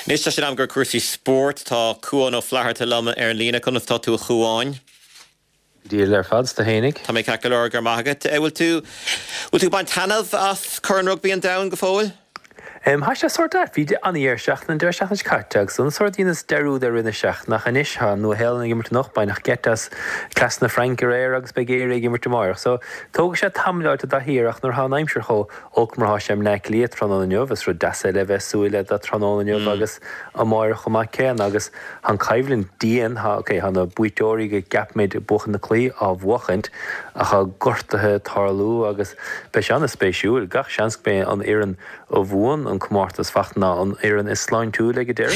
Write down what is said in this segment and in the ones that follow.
Nis tá sin am gur cuasaí sport tá cuain ó phleathart lama ar an lína chun tá tú a chuáin. Díal ar fads de hénig. Tá mé ceil leir gur maigad. Bhfuil tú bain tanmh as chuir an rugby an domhan go fóil? Has sé sort fi aní ar seachna deir seachna carteag son sort dínas deú ar rinne seach nach an isha nó héna gimmert noch bei nach getas clasna Frankar agus be géir gimmert mar. So tóg sé tamleid a híach nar há aimimseir cho ook mar sem ne lí trónniuh ru da le bheitsúile a trónniuh agus a mar chomá céan agus an caiimlinn díon hanna buitóí go gapméid buchan na clí á bhchant a cha gortathe tarlú agus be se anna spéisiúil gach seansk be an éan ó bhin an cumartas fachna an éan is sláin tú le go déir?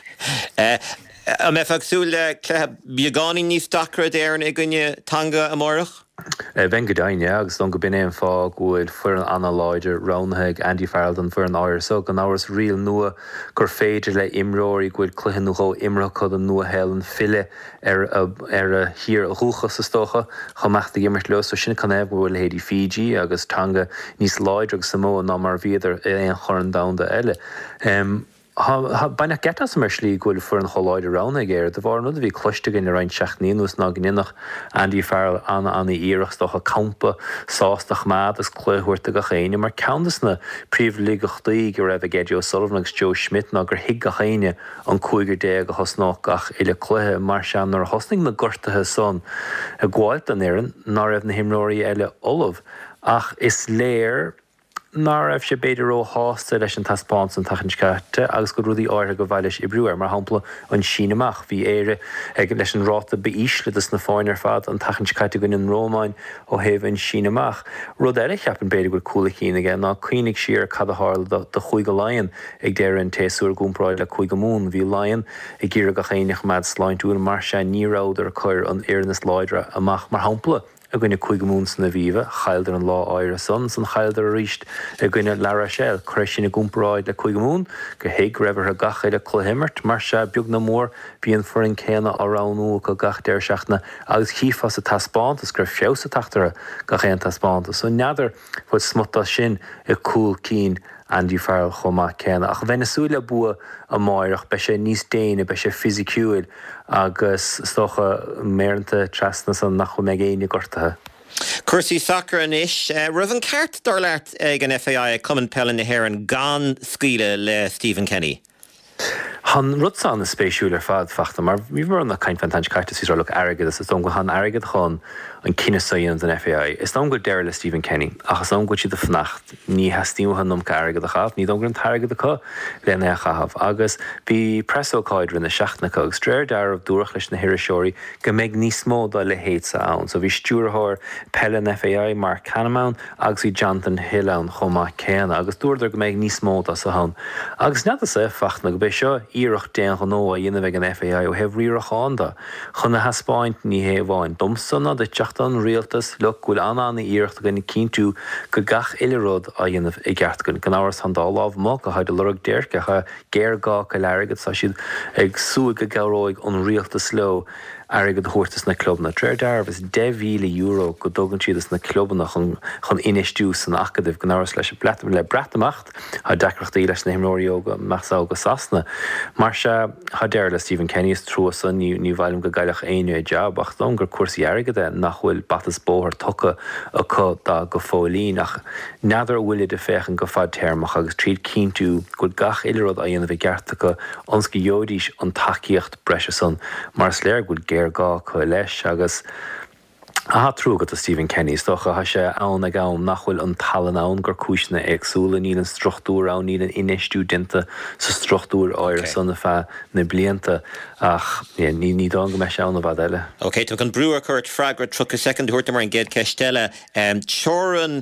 A me fagsúil cléthe bíagáí níos dacra éan i gine tanga amórach? Ben godaine agus don go bin éon fá gohfuil fuair an analáidir Rownheig Andy Farrell an fuair an áir so gan áras rial nua gur féidir le imróí gohfuil cluichen nó imrachad an nua hélan fille ar a hir a húcha sa stocha chameachta gimmert le so sinna canéh bhfuil héadí Fiji agus tanga níos láidir agus Samoa ná mar bhíidir éon choran damda eile. Bainach getas mar slí gohfuil fuair an choláidir Rownheig éir, de bhar nud a bhí cloiste gin ar ein seachníús ná gninach Andy Farrell anna íireach stocha campa sástach mád as cléhuiirta go chéine, mar ceantas na príomhlígachtaí gur raibh Gedio Sullivan agus Joe Schmidt ná gur hiig go chéine an 50 go hosnách ach ile chluthe mar sean nar hosning na gortathe son a gháilt an éan ná raibh na himróí eile olamh ach is léir nar raibh sé beidir ó hásta leis an taspáins an tachanscate agus go rudí áire go bhailes i brúir mar hampla an síneamach bhí éire ag leis an ráta beísledas na fáin fad an tachanscate gon an Rómáin ó héh an síneamach. Rud eile cheapan beidir go coolla cíine aige ná cuioinnig siar cad háil de chuig go lainn ag déir an téúir gúnpráid le chuig go mún bhí lainn ag ggéire go chéinech mead sláintúil mar sé níráidir chuir an éarnas láidre amach mar hampla a gine chuig múns na bhíomh, chaildir an lá áire san chaildir a ríist a gine Lara Shell, creis sin na gúmparáid le chuig mún, go héig raibh a gachaile chluhimmert, mar se beag na mór bhíon furin céna áránú go gach déir seachna agus chiífas a taspáint, gur fios a tatara go chéan taspáint. So neadidir fud smutá sin i cúil cín Andy Farrell chomá céna. Ach Venezuela bua a máireach be sé níos déine, be sé fisiciúil agus stocha méanta trasna san nach chum méid gortathe. Cuirsaí soccer an ish, roimh an ceart dar leat ag an FAI cumann pellan na hÉireann gan scíle le Stephen Kenny. Han rutsa na spéisiúil fad fachta, mar bhí mar na caint fantáint cartas is rálach airgad is go han airgad chun an cinnesaíonn an FAI. Is dom go deir le Stephen Kenny, achas dom go siad a fnacht, ní hastíúhan nom airgad a chaf, ní dom gur an targad a chu lena a chahaf. Agus bhí presócáid rinne seachna agus dréir darmh dúrach leis na hiiriseoirí go méid níos mó dá le héit sa ann. So bhí stúrthir pellan FAI Mark Hanneman agus bhí Jonathan Hillan chomá céanna, agus dúirdar go méid níos mó sa hon. Agus net a fachna go bé seo íireach déan go nó a dhéanamh an FAI ó hebh riarachánda. Chun na haspáint ní hé bháin domsanna de teachtan rialtas le bhfuil anna íireachta gan cínú go gach ileród a dhéanamh i gceart gon gan áras an dáláh má go haid a lurag deircecha géir gá go leirgad sa siad ag súig go garóig an rialtas leo airgad thuirtas na clubna. Tréir darmh is €10,000 go dogann siad na clubna chun inistú san acadamh gan áras leis le bretamacht a decreachtaí leis na himróíoga meachsá go sasna. Mar se ha déir le Stephen Kenny is trúsa ní bhhailm go gaiilech aine job ach dom gur cuasaí airgada nach bhfuil batas bóthir tucha a chu dá go fólín ach neadidir bhfuil de féchan go fad téirmach agus tríd cínú go gach ileród a dhéanamh gearrtacha ons go jódís an takeíocht breise san mar sléir gúil géir gá chu leis agus a trúgad a Stephen Kenny stocha ha sé ann a gám nachhfuil an talan ann gur cúisna agsúla níl an struchtúr ann níl an inistú dinta sa struchtúr áir sanna fe na blianta ach ní dá go me se anna bhd eile. Ok, tu gan brúar chuirt freigra tru a second thuirta mar an géad ceistelle teoran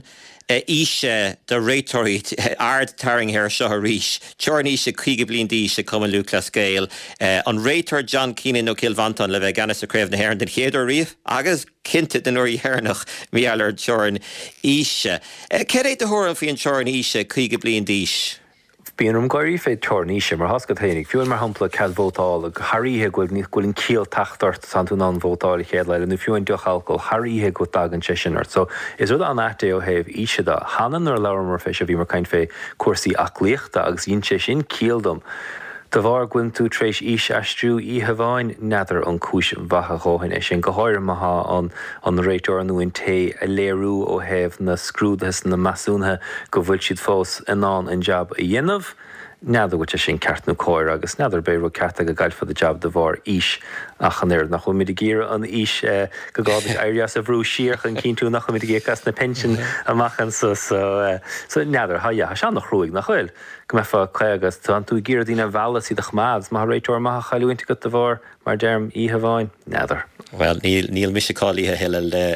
Ishe the réitorí ard taring here seo a ríis. Teoran Ishe chuige blion díise cum Luke Scale. An réitor John Keenan ó Kilvanton le bheith ganas a craibh na hÉireann den chéadú riamh agus cinnte den uirí hernach mialar teoran Ishe. Céir é de thuran faoin teoran Ishe chuige blion díis? Bíon gairí fé teorníise mar hasca thénig, fiúil mar hampla cead vótáil ag haíthe gúil cíal tachtart san tú an vótáil chéad leile nu fiúin deochalcail haíthe go dagan sinart. So is rud an áte ó héh ísida hanan ar leir mar fé a bhí mar caiin fé cuasaí aclíochta agus íon sé sin cíaldum. De bhar gwn tú tréis ís astrú í haváin neidir an cúis bhacha chóhain sin go háir maha an réiteoir an nuin té a léirú ó hebh na scrúdas na masúnathe go bhfuil siad fós inán an jab a dhéanamh. Neidir go sin ceartnú cóir agus neidir béú ceartta go gailfa de jab de bhar ís achan nach chu mid géire an ís go gáid airias a bhrú siach an cínú nach mid géchas na pension amachchan so neidir ha sean nach chrúig nach chuil. Go me fá chuigegus tá tú géir dína bhela sí de chmád má réiteoir maithe chaúinte go de bhar mar derm í haváin neidir. Well, Neil Mishicali hill le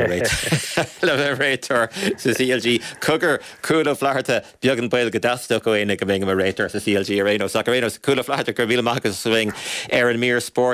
réitor sa CLG Cougar cúla flaharta beaggan bail go dasta go éine go bhé a réitor sa CLG a réino sa réino cúla flaharta gur bhíle machchas swing ar an Mir Sport